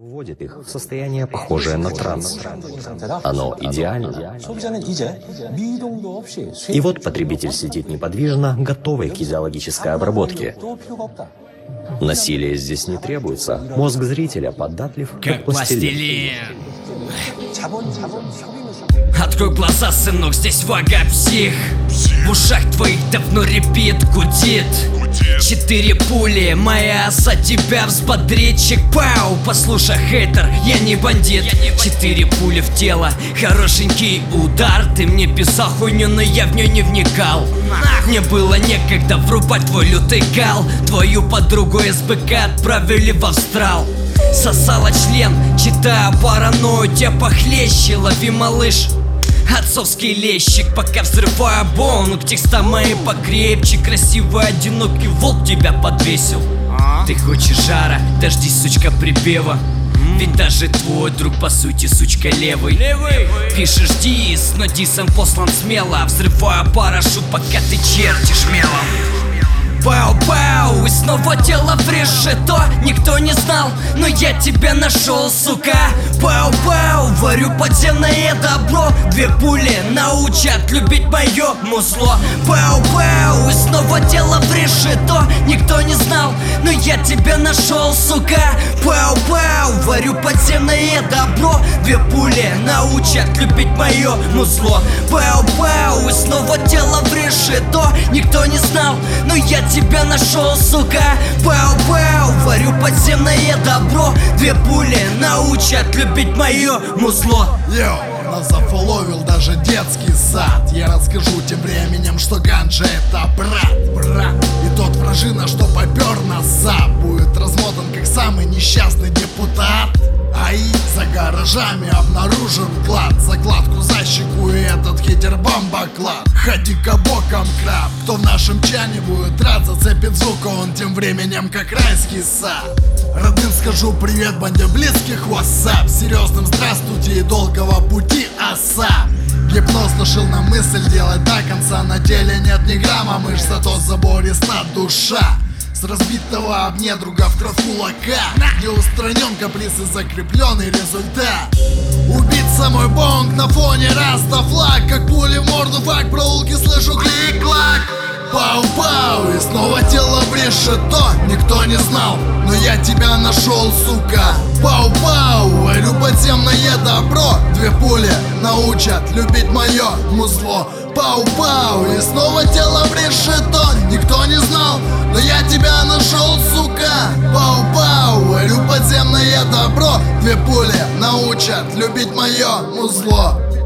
Вводит их в состояние, похожее на транс. Оно идеально. И вот потребитель сидит неподвижно, готовый к физиологической обработке. Насилие здесь не требуется. Мозг зрителя податлив, как пластилин. Открой глаза, сынок, здесь вага псих. В ушах твоих давно репит гудит. 4 пули, моя за тебя взбодрит. Чик-пау, послушай, хейтер, я не бандит. 4 пули в тело, хорошенький удар. Ты мне писал хуйню, но я в нее не вникал. Мне было некогда врубать твой лютый кал. Твою подругу СБК отправили в Австрал. Сосала член, читая паранойю, тебя похлеще, лови, малыш. Отцовский лещик, пока взрываю бомбу. Текста мои покрепче, красивый одинокий волк тебя подвесил. Ты хочешь жара, дождись, сучка, припева. Ведь даже твой друг, по сути, сучка, левый. Пишешь дис, но дисом послан смело. Взрываю парашют, пока ты чертишь мелом. Пау-пау, и снова тело в решето. Никто не знал, но я тебя нашел, сука. Пау-пау, варю подземное добро. 2 пули научат любить мое музло. Пау-пау, и снова тело в решето. Никто не знал, но я тебя нашел, сука. Пау-пау, варю подземное добро. 2 пули научат любить мое музло. Пау-пау, и снова тело в решето. Никто не знал, но я тебя нашел, сука. Пау-пау, варю подземное добро. 2 пули научат любить мое музло. Йоу, нас зафоловил даже детский сад. Я расскажу тем временем, что ганджа это брат. И тот вражина, что попер нас за, будет размотан как самый несчастный депутат. Ай, за гаражами обнаружен клад. Закладку за щеку и этот хитер бомбоклад. Ходи-ка боком, краб. Кто в нашем чане будет рад, зацепит звука. Он тем временем как райский сад. Родным скажу привет, банде близких, вассап. Серьезным здравствуйте и долгого пути, оса. Гипноз нашил на мысль делать до конца. На деле нет ни грамма мышц, зато забористая душа. С разбитого об недруга в кровь кулака. Не устранен каприз и закрепленный результат. Убийца мой бонг на фоне раста флаг. Как пули в морду фак, проулки слышу клик-клак. Пау-пау, и снова тело в решето. Никто не знал, но я тебя нашел, сука. Пау-пау, варю подземное добро. 2 пули научат любить мое музло. Пау-пау, и снова тело в решето. Никто не знал, но я тебя нашел, сука. Пау-пау, варю подземное добро. 2 пули научат любить мое музло.